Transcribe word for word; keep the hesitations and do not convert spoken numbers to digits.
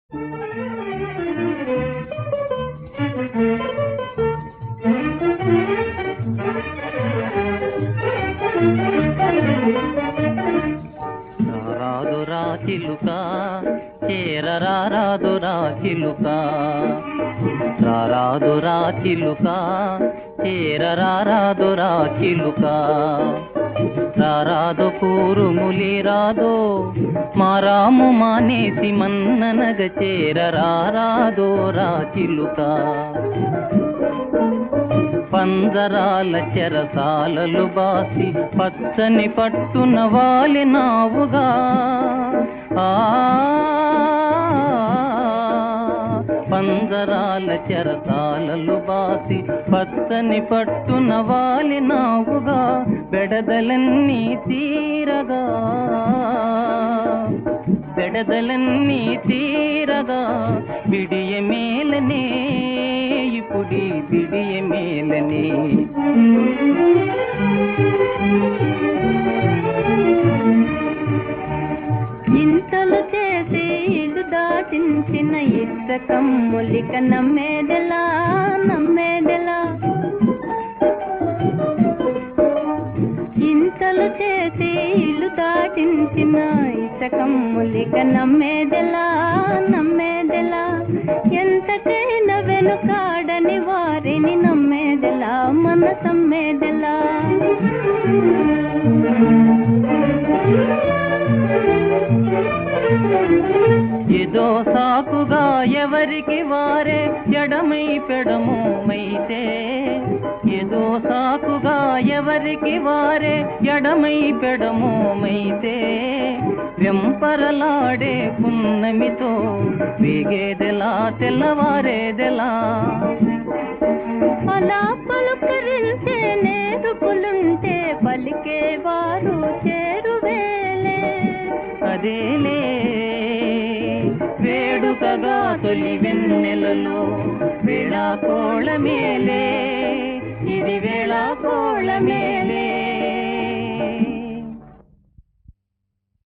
రారాదురా చిలుక చేరరారాదురా చిలుక, రారాదురా చిలుక చేరరారాదురా చిలుక, రారాదు కూరుములి రాదో మారాము మానేసి మన్ననగ చేరరారాదోరా చిలుక. పంజరాల చెరసాలలు బాసి పచ్చని పట్టున వాలినావుగా, ఆ పంజరాల చెరసాలలు బాసి పచ్చని పట్టున వాలినావుగా, బెడదలన్నీ తీరగా బెడదలన్నీ తీరగా బిడియ మేలనే ఇప్పుడి బిడియ మేలనే. ఇంతలు చేసి ఇల్లు దాటించిన ఇష్టకమ్ములిక నమ్మేదెలా నమ్మేదెలా, ఇంతలు చేసి ఇల్లు దాటించిన ఇష్టకమ్ములిక నమ్మేదెలా నమ్మేదెలా, ఎంతకైనా వెనుకాడని వారిని నమ్మేదెలా మనసమ్మేదెలా. ఏదో సాకుగా ఎవరికి వారే ఎడమై పెడమోమైతే, ఏదో సాకుగా ఎవరికి వారే ఎడమై పెడమోమైతే, వెంపరలాడే పున్నమితో వేగేదెలా తెల్లవారేదెలా. అలా పలుకరించే నేరుపులుంటే పలికేవారు చేరువేలే, అదేలే వేడుకగా తొలి వెన్నెలలో వేళా కోళమేలే, ఇది వేళా కోళమే.